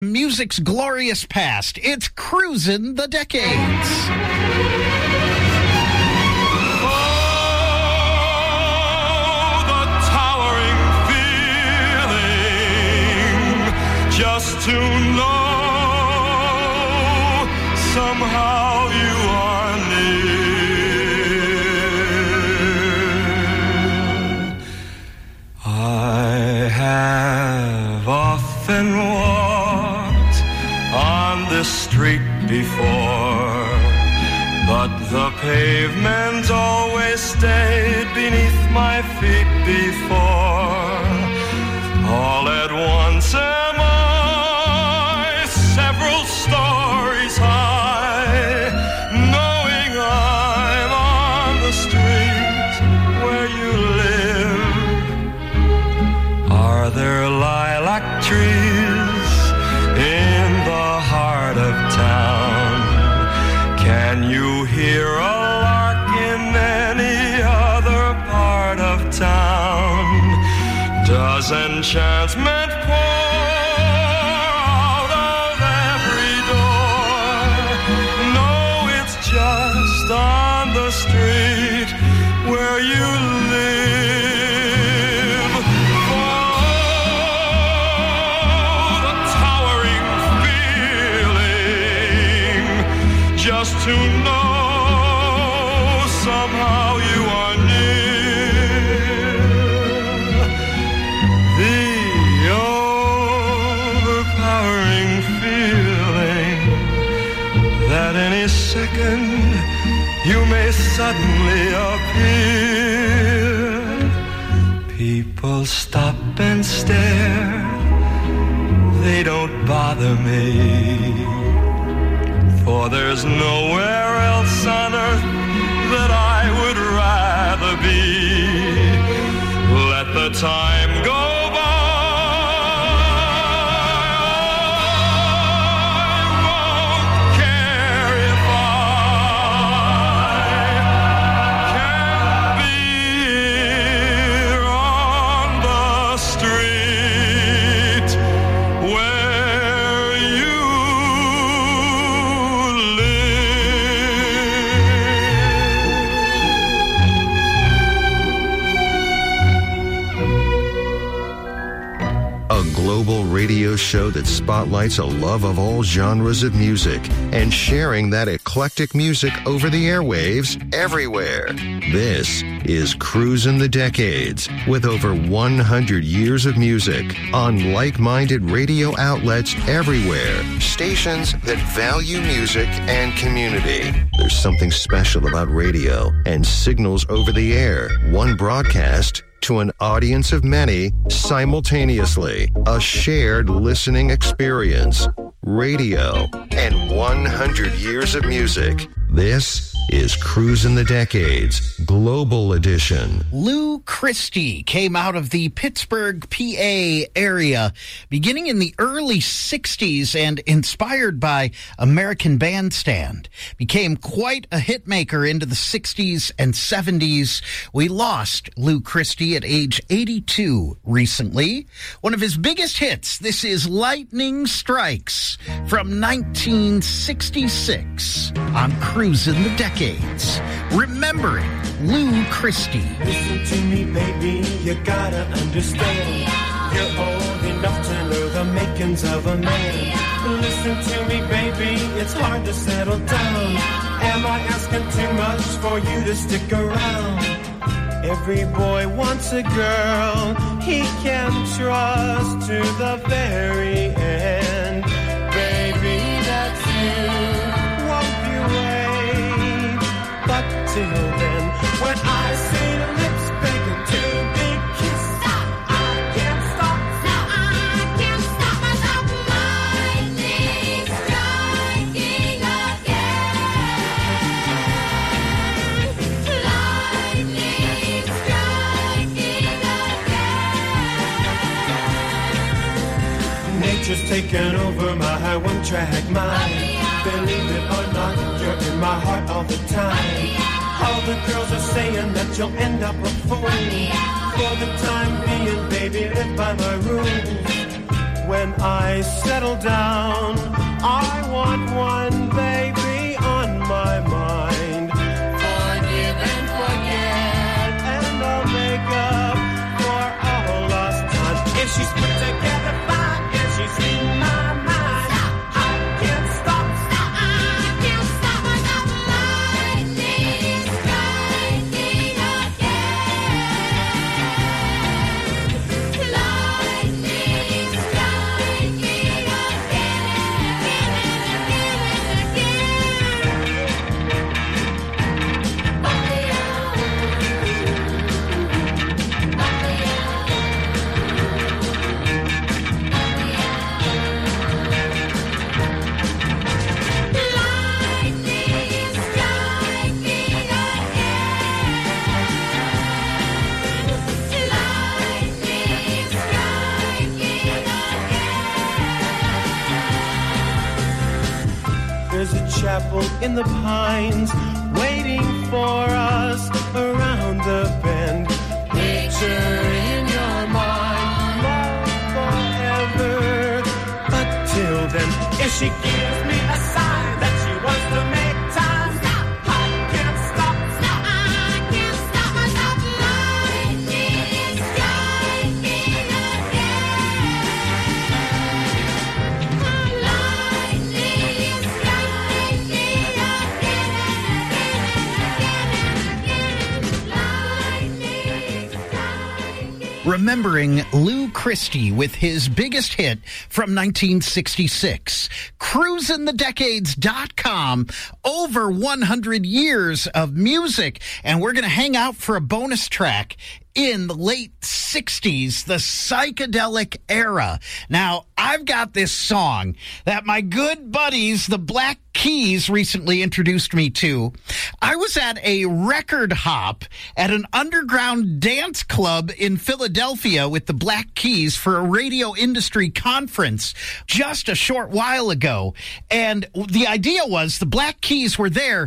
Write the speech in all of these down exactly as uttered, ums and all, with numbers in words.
Music's glorious past. It's Cruising the Decades. Just to know somehow you are near. I have often walked on this street before, but the pavement always stayed beneath my feet before. All at once am I several stories high, knowing I'm on the street where you live. Are there lilac trees in the heart of town? Can you hear a lark in any other part of town? Does enchantment pour out of every door? No, it's just on the street where you live. Oh, the towering feeling, just to know somehow you are near. That any second you may suddenly appear. People stop and stare, they don't bother me, for there's nowhere else on earth that I would rather be. Let the time go by, radio show that spotlights a love of all genres of music and sharing that eclectic music over the airwaves everywhere. This is Cruising the Decades, with over one hundred years of music on like-minded radio outlets everywhere, stations that value music and community. There's something special about radio and signals over the air, one broadcast to an audience of many simultaneously. A shared listening experience. Radio and one hundred years of music. This is Cruising the Decades, Global Edition. Lou Christie came out of the Pittsburgh, P A area beginning in the early sixties and inspired by American Bandstand. Became quite a hitmaker into the sixties and seventies. We lost Lou Christie at age eighty-two recently. One of his biggest hits, this is Lightning Strikes from nineteen sixty-six on Cruising the Decades. Remembering Lou Christie. Listen to me, baby, you gotta understand. You're old enough to know the makings of a man. Listen to me, baby, it's hard to settle down. Am I asking too much for you to stick around? Every boy wants a girl he can trust to the very end. Baby, that's you. Won't you wait? But till then, when I see lips begging to be kissed, I can't stop. No, I can't stop myself. Lightning striking again. Lightning striking again. Nature's taken over my one-track mind. Believe it or not, you're in my heart all the time. All the girls are saying that you'll end up a fool. For the time being, baby, live by my rules. when I settle down, I want one baby on my mind. Forgive and forget, and I'll make up for all lost time. If she's put together fine, if she's in my mind, stop. I can't stop. Stop. I can't stop myself. Lightning striking again. Lightning striking again There's a chapel in the pines waiting for us around the bend. Picture in your mind, love forever. But till then, if she gives me a sign that she wants to make time, stop. I can't stop. Stop. I can't stop myself. Lightning striking again. Lightning striking again and again and again and again. Lightning striking. Remembering Lou Christie with his biggest hit from nineteen sixty-six. Cruisin' the Decades dot com, over one hundred years of music, and we're going to hang out for a bonus track in the late sixties, the psychedelic era. Now, I've got this song that my good buddies, the Black Keys, recently introduced me to. I was at a record hop at an underground dance club in Philadelphia with the Black Keys for a radio industry conference just a short while ago. And the idea was the Black Keys were there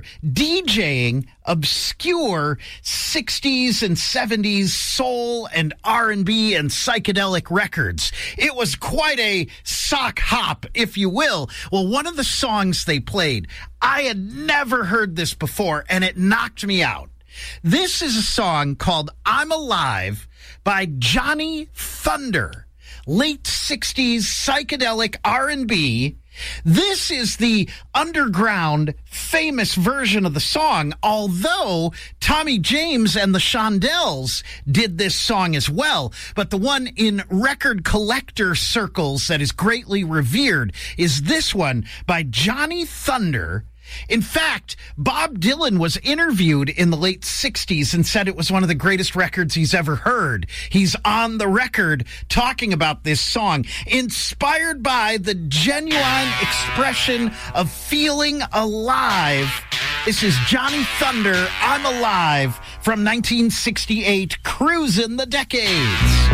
DJing obscure sixties and seventies soul and R and B and psychedelic records. It was quite a sock hop, if you will. Well, one of the songs they played, I had never heard this before, and it knocked me out. This is a song called I'm Alive by Johnny Thunder. Late sixties psychedelic R and B. This is the underground famous version of the song, although Tommy James and the Shondells did this song as well. But the one in record collector circles that is greatly revered is this one by Johnny Thunder. In fact, Bob Dylan was interviewed in the late sixties and said it was one of the greatest records he's ever heard. He's on the record talking about this song, inspired by the genuine expression of feeling alive. This is Johnny Thunder, I'm Alive, from nineteen sixty-eight, Cruisin' the Decades.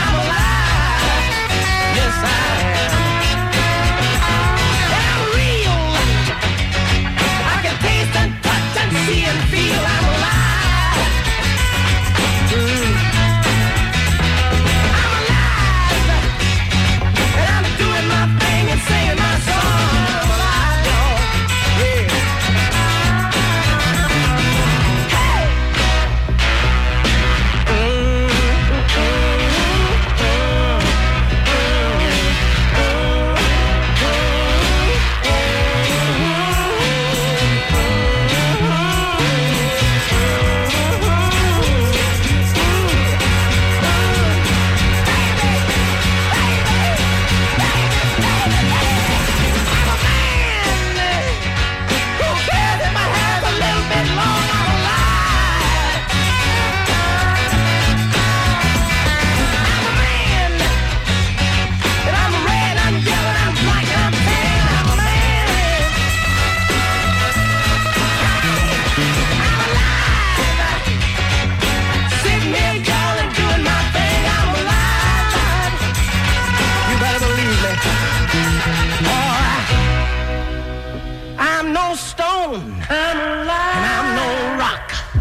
I'm real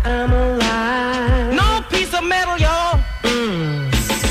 I'm alive. No piece of metal, y'all. Mm.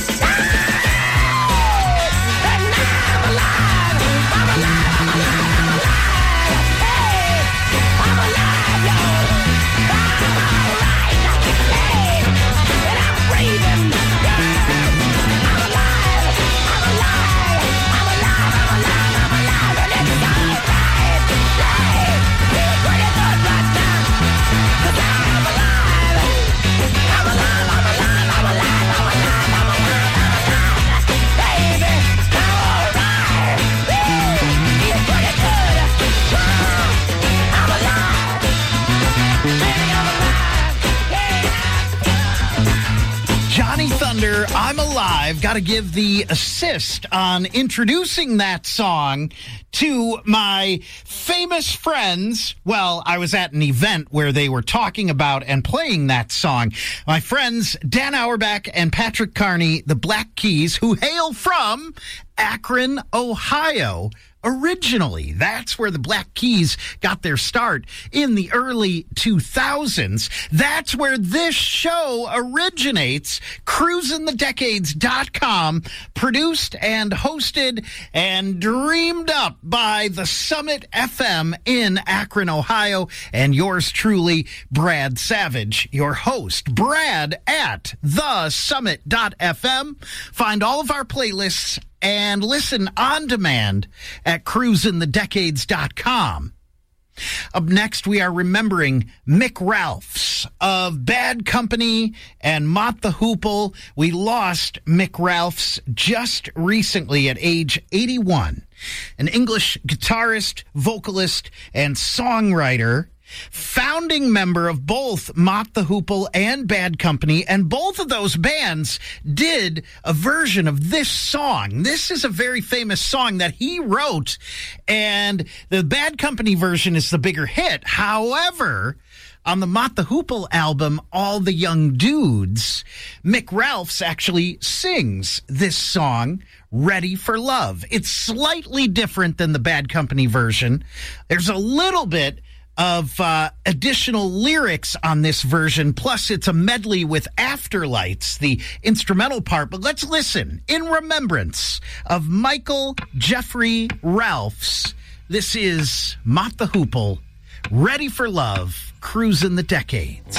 I'm Alive. Got to give the assist on introducing that song to my famous friends. Well, I was at an event where they were talking about and playing that song. My friends Dan Auerbach and Patrick Carney, the Black Keys, who hail from Akron, Ohio. Originally, that's where the Black Keys got their start in the early two thousands. That's where this show originates. cruisin the decades dot com, produced and hosted and dreamed up by the Summit F M in Akron, Ohio, and yours truly, Brad Savage, your host. Brad at the summit dot f m. Find all of our playlists and listen on demand at cruisin the decades dot com. Up next, we are remembering Mick Ralphs of Bad Company and Mott the Hoople. We lost Mick Ralphs just recently at age eighty-one. An English guitarist, vocalist, and songwriter, founding member of both Mott the Hoople and Bad Company, and both of those bands did a version of this song. This is a very famous song that he wrote, and the Bad Company version is the bigger hit. However, on the Mott the Hoople album, All the Young Dudes, Mick Ralphs actually sings this song, Ready for Love. It's slightly different than the Bad Company version. There's a little bit of uh, additional lyrics on this version, plus it's a medley with Afterlights, the instrumental part. But let's listen in remembrance of Michael Jeffrey Ralphs. This is Mott the Hoople, Ready for Love, cruisin the decades.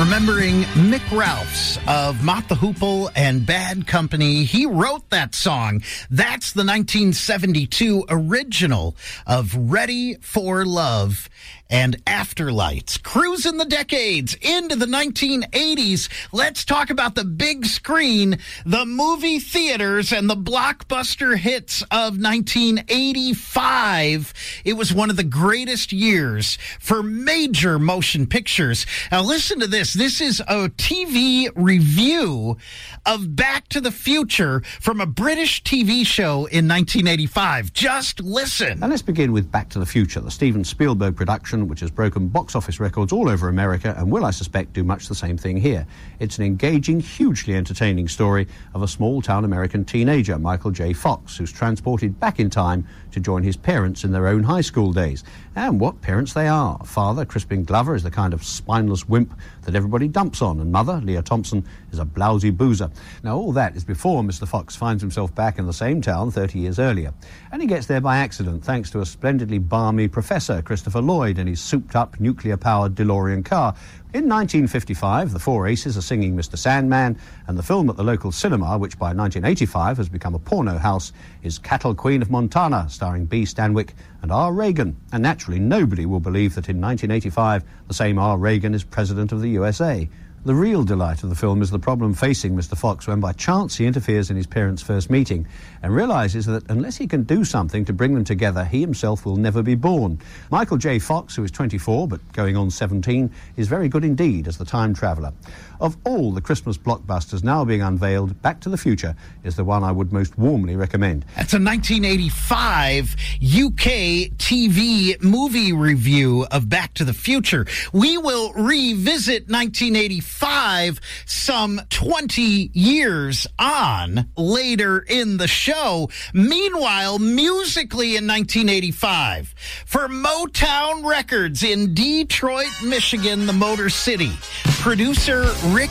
Remembering Mick Ralphs of Mott the Hoople and Bad Company. He wrote that song. That's the nineteen seventy-two original of Ready for Love and Afterlights. Cruising the decades into the nineteen eighties. Let's talk about the big screen, the movie theaters, and the blockbuster hits of nineteen eighty-five. It was one of the greatest years for major motion pictures. Now listen to this. This is a T V review of Back to the Future from a British T V show in nineteen eighty-five. Just listen. Now let's begin with Back to the Future, the Steven Spielberg production, which has broken box office records all over America and will, I suspect, do much the same thing here. It's an engaging, hugely entertaining story of a small-town American teenager, Michael J. Fox, who's transported back in time to join his parents in their own high school days. And what parents they are. Father, Crispin Glover, is the kind of spineless wimp that everybody dumps on, and Mother, Leah Thompson, is a blousy boozer. Now, all that is before Mister Fox finds himself back in the same town thirty years earlier. And he gets there by accident, thanks to a splendidly balmy Professor Christopher Lloyd and his souped-up, nuclear-powered DeLorean car. In nineteen fifty-five, the Four Aces are singing Mister Sandman, and the film at the local cinema, which by nineteen eighty-five has become a porno house, is Cattle Queen of Montana, starring B. Stanwyck and R. Reagan. And naturally, nobody will believe that in nineteen eighty-five, the same R. Reagan is President of the U S A. The real delight of the film is the problem facing Mister Fox when by chance he interferes in his parents' first meeting and realises that unless he can do something to bring them together, he himself will never be born. Michael J. Fox, who is twenty-four but going on seventeen, is very good indeed as the time traveller. Of all the Christmas blockbusters now being unveiled, Back to the Future is the one I would most warmly recommend. That's a nineteen eighty-five U K T V movie review of Back to the Future. We will revisit nineteen eighty-five some twenty years on later in the show. Meanwhile, musically in nineteen eighty-five, for Motown Records in Detroit, Michigan, the Motor City, producer Rick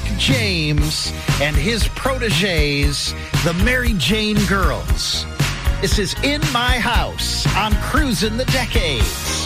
James and his proteges, the Mary Jane Girls. This is In My House on Cruising the Decades.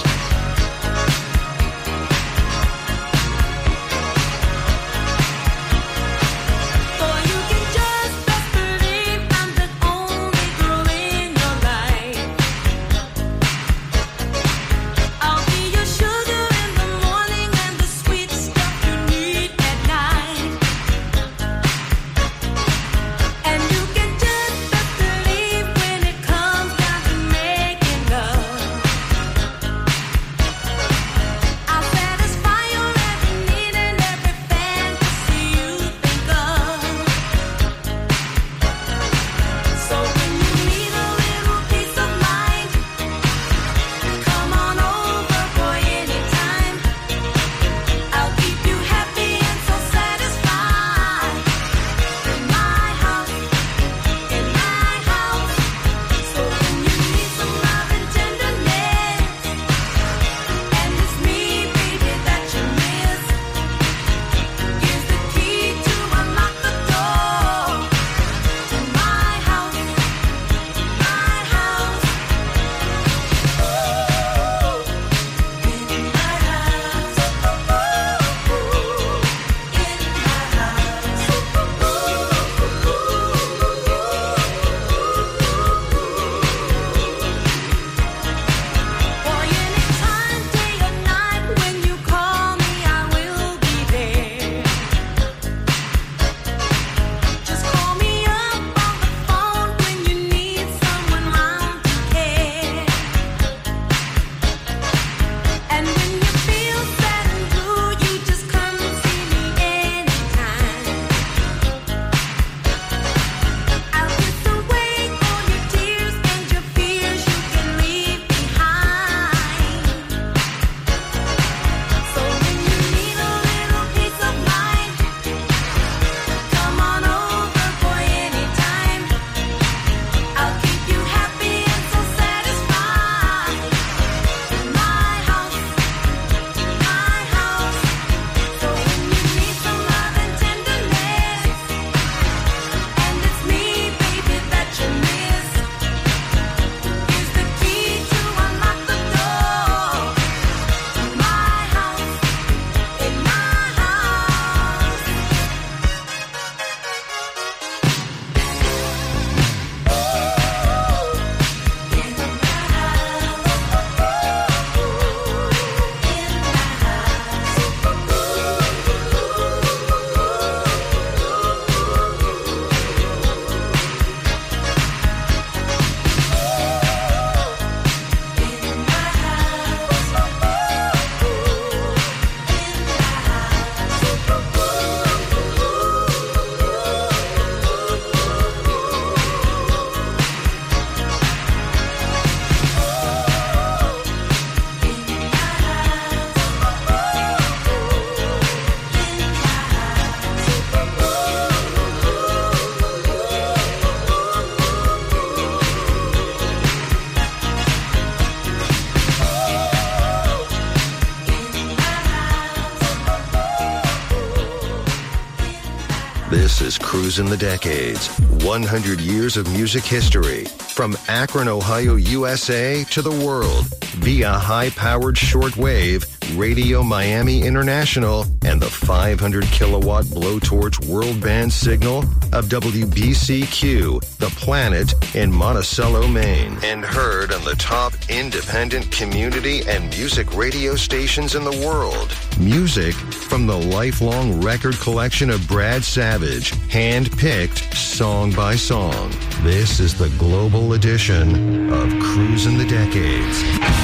This is Cruisin' the Decades, one hundred years of music history. From Akron, Ohio, U S A to the world via high-powered shortwave, Radio Miami International, and the five hundred kilowatt blowtorch world band signal of W B C Q, The Planet in Monticello, Maine. And heard on the top independent community and music radio stations in the world. Music from the lifelong record collection of Brad Savage, hand-picked song by song. This is the global edition of Cruisin' the Decades.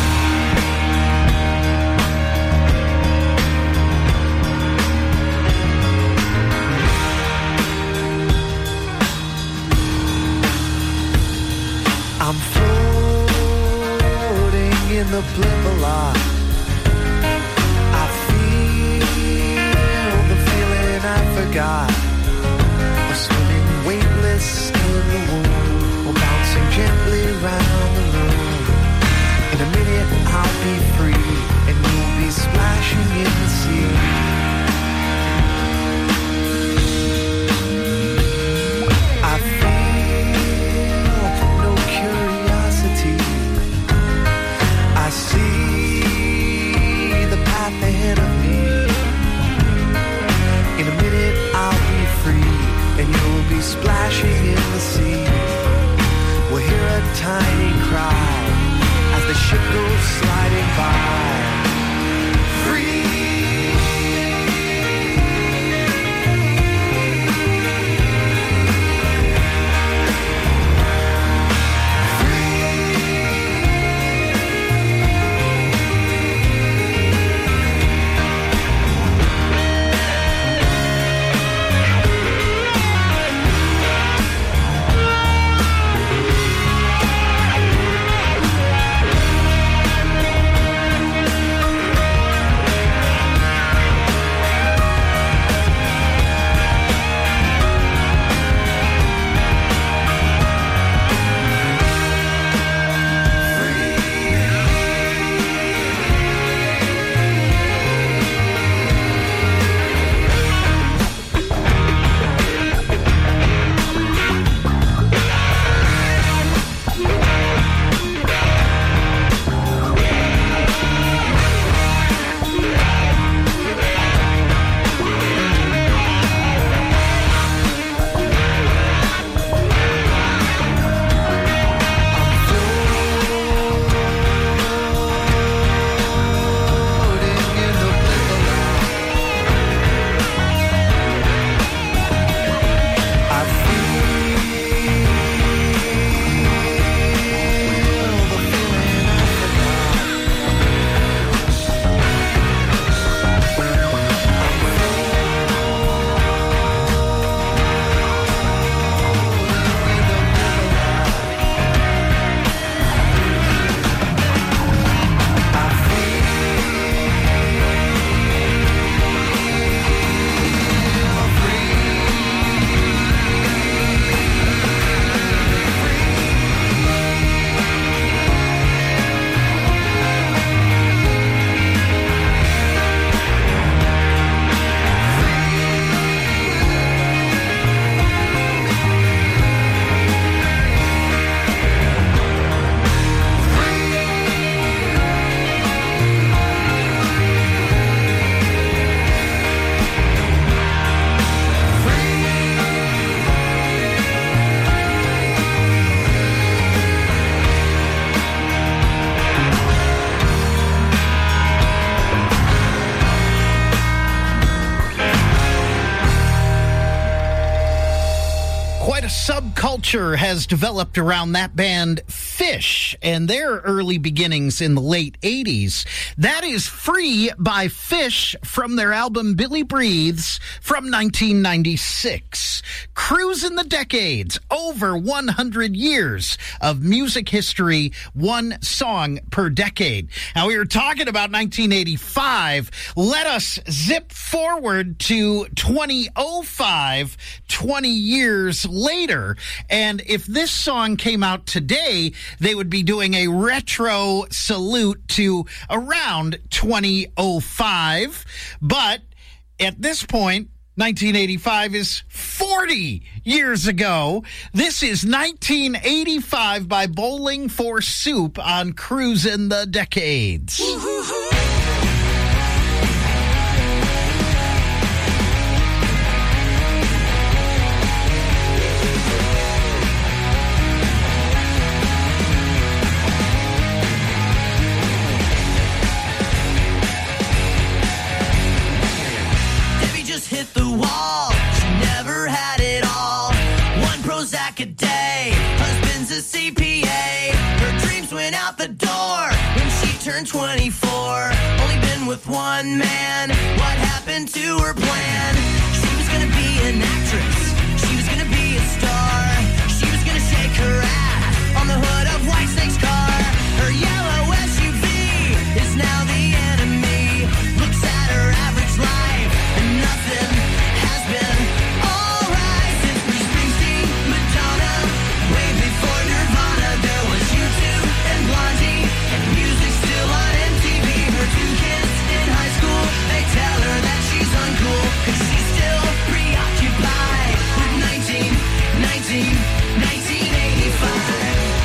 I'm floating in the blimbalot. I feel the feeling I forgot. Or swimming weightless in the womb, or bouncing gently round the room. In a minute I'll be free, and you'll be splashing in the sea. I feel no curiosity. I see the path ahead of me. In a minute I'll be free, and you'll be splashing in the sea. We'll hear a tiny cry as the ship goes sliding by. Free. Subculture has developed around that band Phish and their early beginnings in the late eighties. That is Free by Phish from their album Billy Breathes from nineteen ninety-six. Cruisin' the Decades, over one hundred years of music history, one song per decade. Now, we were talking about nineteen eighty-five. Let us zip forward to twenty oh five, twenty years later. And if this song came out today, they would be doing a retro salute to around twenty oh five. But at this point, nineteen eighty-five is forty years ago. This is nineteen eighty-five by Bowling for Soup on Cruisin' the Decades. Hit the wall, she never had it all. One Prozac a day, husband's a C P A. Her dreams went out the door when she turned twenty-four. Only been with one man, what happened to her plan? She was gonna be an actress, she was gonna be a star. She was gonna shake her ass on the hood of Whitesnake's car. Her yellow S U V is now the enemy. Looks at her average life and nothing has been alright since Bruce Springsteen, Madonna, way before Nirvana. There was U two and Blondie, and music still on M T V. Her two kids in high school, they tell her that she's uncool, cause she's still preoccupied with nineteen, nineteen, nineteen eighty-five.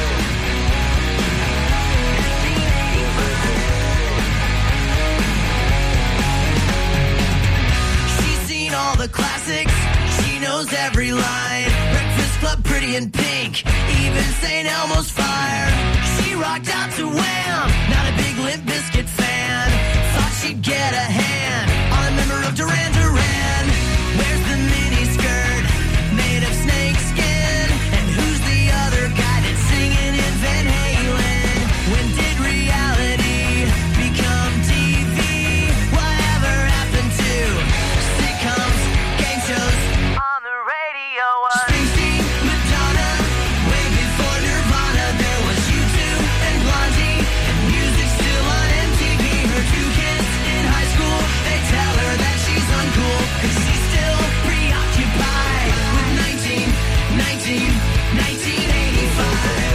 All the classics, she knows every line. Breakfast Club, Pretty in Pink, even Saint Elmo's Fire. She rocked out to Wham, not a big Limp Bizkit fan. Thought she'd get a hand on a member of Duran Duran. Where's the mini skirt made of snake skin? And who's the other guy that's singing in Van Halen? When did reality become T V? Whatever happened to sitcoms, game shows on the radio? Springsteen, Madonna, way before Nirvana. There was U two and Blondie, and music still on M T V. Her two kids in high school, they tell her that she's uncool, cause she's still preoccupied with nineteen, nineteen, nineteen eighty-five.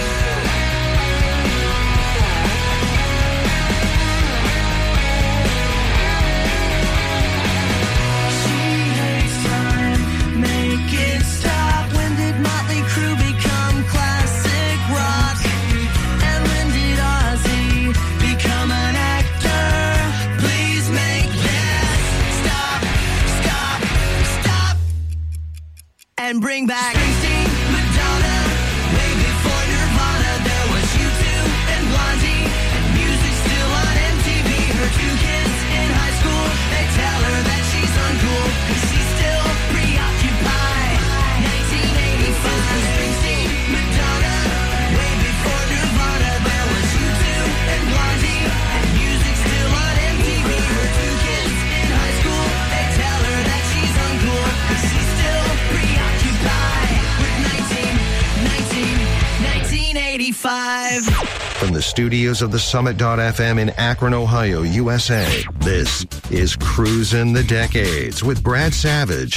Make it stop. When did Motley Crue become classic rock? And when did Ozzy become an actor? Please make this stop, stop, stop, and bring back Springsteen, Madonna, way before Nirvana. There was U two and Blondie, and music still on M T V. Her two kids in high school, they tell her that she's uncool, cause she's still preoccupied. nineteen eighty-five, Springsteen, Madonna, way before Nirvana. There was U two and Blondie, and music still on M T V. Her two kids in high school, they tell her that she's uncool, cause she's still preoccupied with nineteen, nineteen, nineteen eighty-five. From the studios of the Summit dot F M in Akron, Ohio, U S A, this is Cruisin' the Decades with Brad Savage.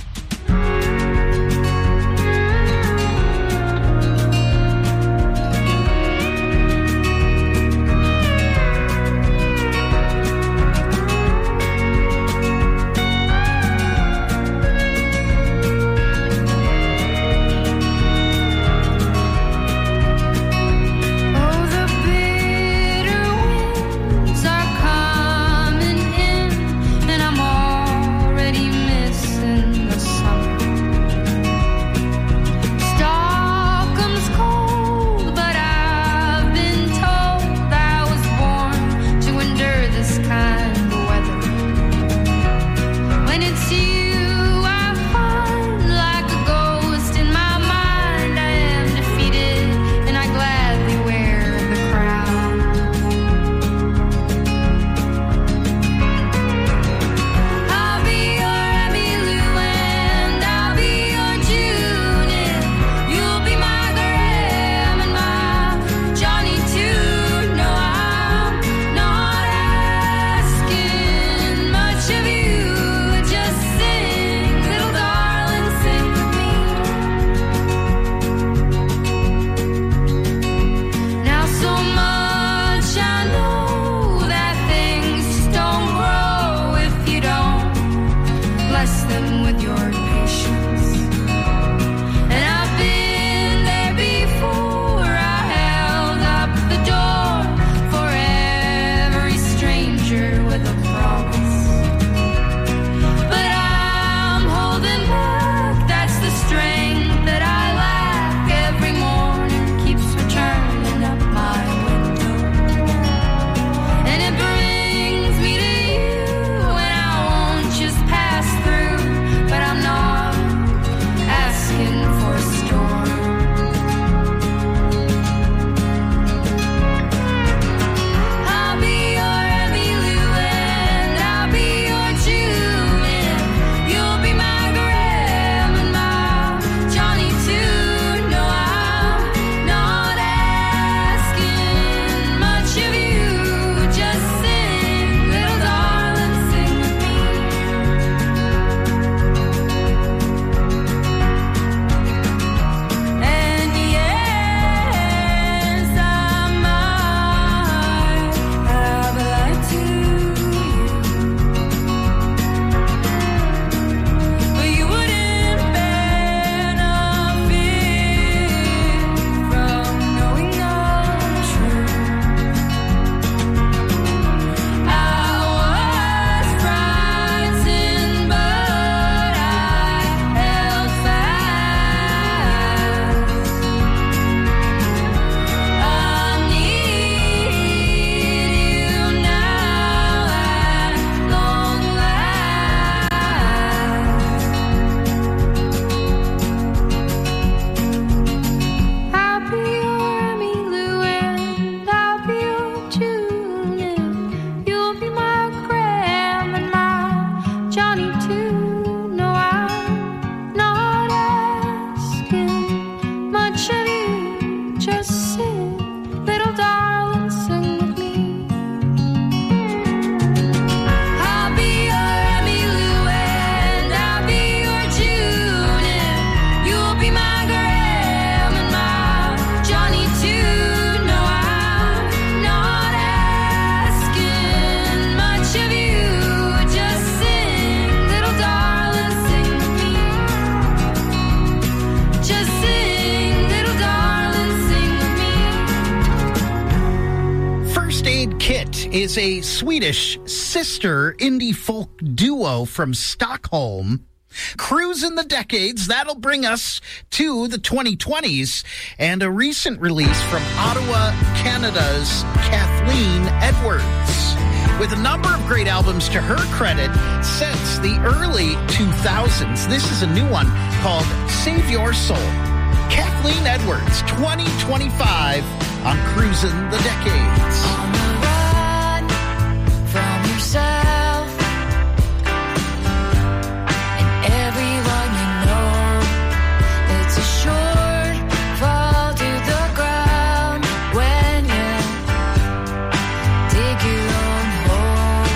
Oh, the bitter winds are coming in, and I'm already missing bless them with your patience. And I've been there before. I held up the door for every stranger with a promise. But I'm holding back, that's the strength that I lack. Every morning keeps returning up my window. And it brings me to you, and I won't just pass through. But I'm not asking for a storm. I'll be your Emmylou and I'll be your Julian. You'll be my Graham and my Johnny too. No, I'm not asking much of you. Just sing, little darling, sing with me. And yes, I might have lied to you, but you wouldn't benefit from knowing the truth. I was frightened, but I held fast. I need you now at long last. I'll be your Emmylou and I'll be your Julian. You'll be my Graham and my Johnny too. No, I'm not asking much of you. Just sing, little darling, sing with me. I'll be your Emmylou and I'll be your Julian. You'll be my Graham and my Johnny too. No, I'm not asking much of you. Just sing, little darling, sing with me. Just sing, little darling, sing with me. First Aid Kit is a Swedish sister indie folk duo from Stockholm. Cruising the Decades, that'll bring us to the twenty twenties, and a recent release from Ottawa, Canada's Kathleen Edwards, with a number of great albums to her credit since the early two thousands. This is a new one called Save Your Soul. Kathleen Edwards, twenty twenty-five on Cruising the Decades. On the run from yourself and everyone you know. It's a short fall to the ground when you dig your own hole.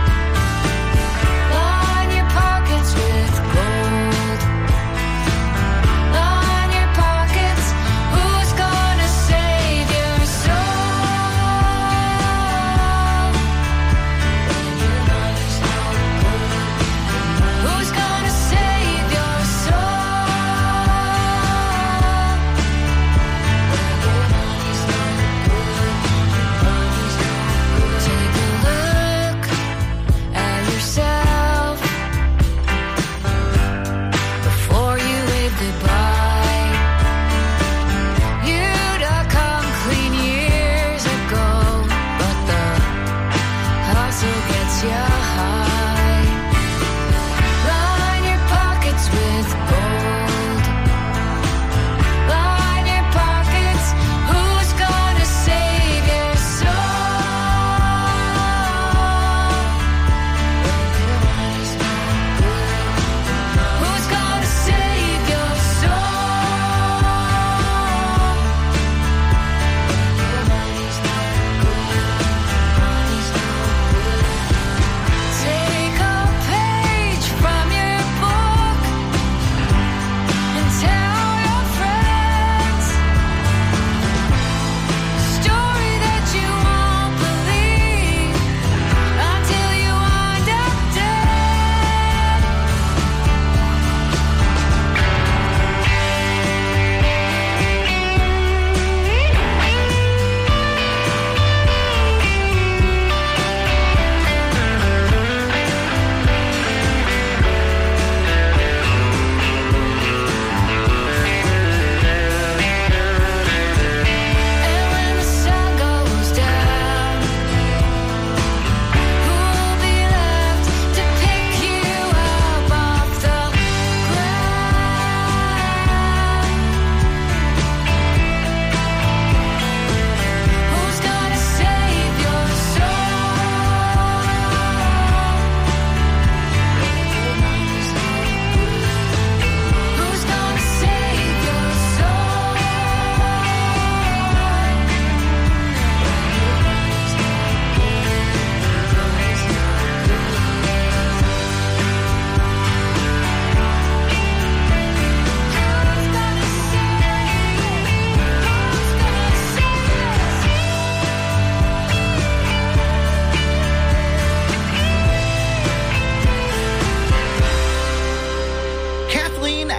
Line your pockets with gold. Line your pockets. Who's gonna save your soul?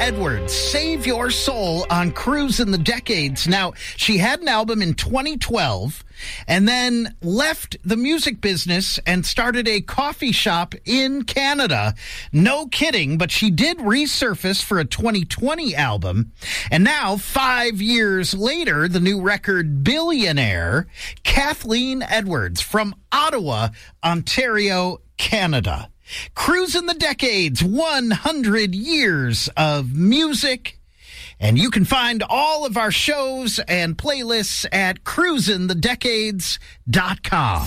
Edwards, Save Your Soul on Cruise in the Decades. Now, she had an album in twenty twelve and then left the music business and started a coffee shop in Canada. No kidding, but she did resurface for a twenty twenty album. And now, five years later, the new record, Billionaire, Kathleen Edwards from Ottawa, Ontario, Canada. Cruise in the Decades, one hundred years of music. And you can find all of our shows and playlists at cruisin the decades dot com.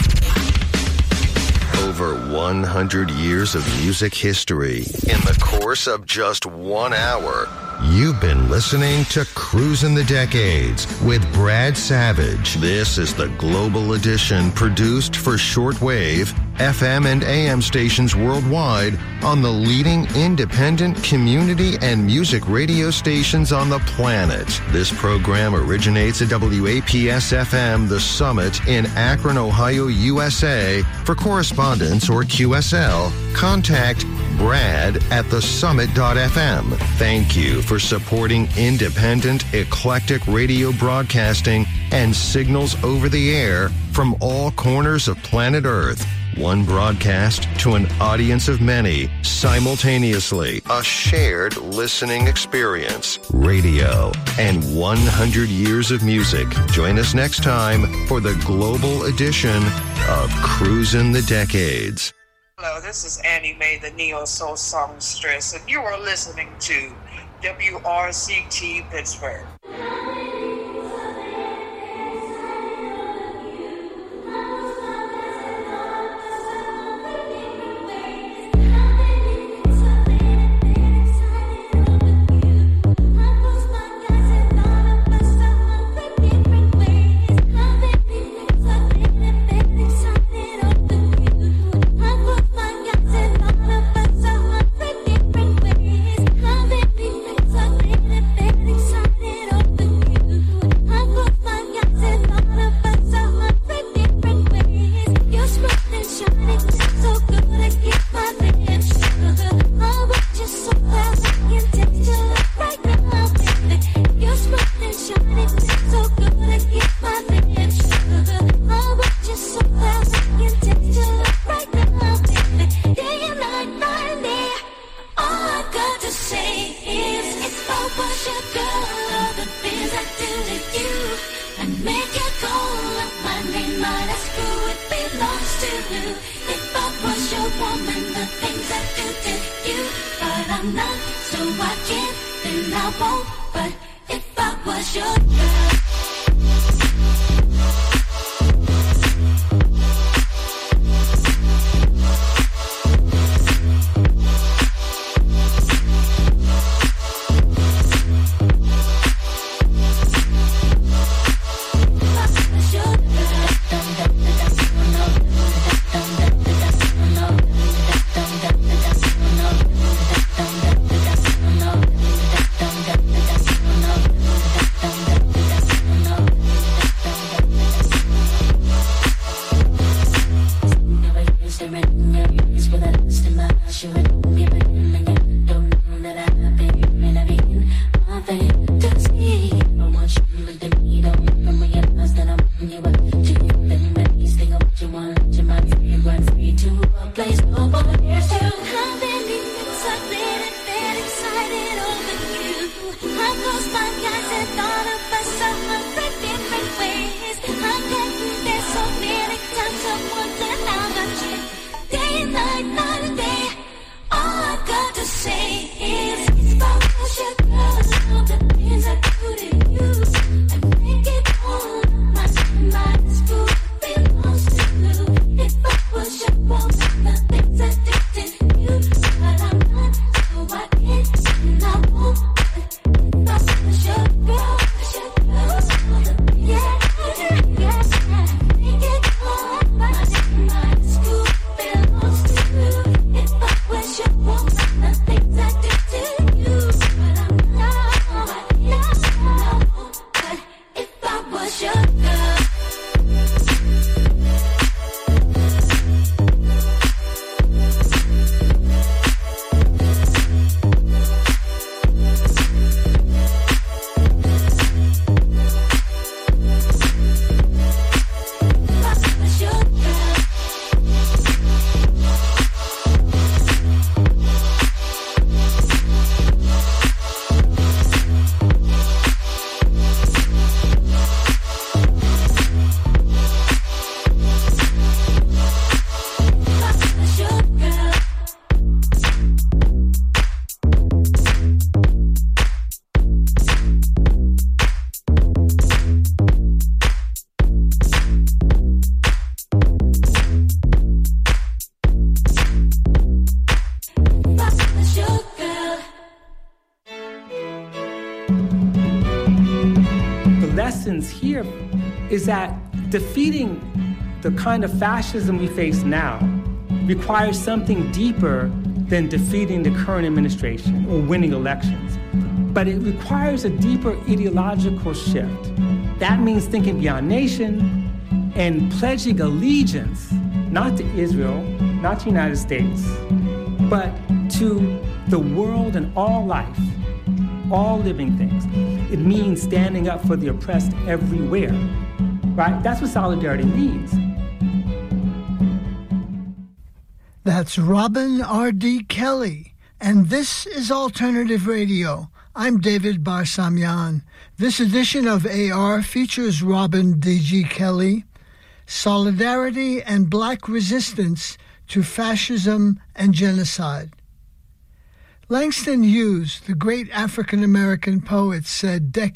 Over one hundred years of music history in the course of just one hour. You've been listening to Cruisin' the Decades with Brad Savage. This is the Global Edition produced for shortwave, F M and A M stations worldwide on the leading independent community and music radio stations on the planet. This program originates at W A P S F M The Summit in Akron, Ohio, U S A. For correspondence or Q S L, contact Brad at the summit dot f m. Thank you for supporting independent, eclectic radio broadcasting and signals over the air from all corners of planet Earth. One broadcast to an audience of many, simultaneously. A shared listening experience. Radio and one hundred years of music. Join us next time for the global edition of Cruisin' the Decades. Hello, this is Annie Mae, the Neo Soul Songstress, and you are listening to W R C T Pittsburgh. Girl, essence here is that defeating the kind of fascism we face now requires something deeper than defeating the current administration or winning elections. But it requires a deeper ideological shift. That means thinking beyond nation and pledging allegiance, not to Israel, not to the United States, but to the world and all life, all living things. It means standing up for the oppressed everywhere, right? That's what solidarity means. That's Robin R D. Kelly, and this is Alternative Radio. I'm David Barsamian. This edition of A R features Robin D G. Kelly, Solidarity and Black Resistance to Fascism and Genocide. Langston Hughes, the great African-American poet, said decades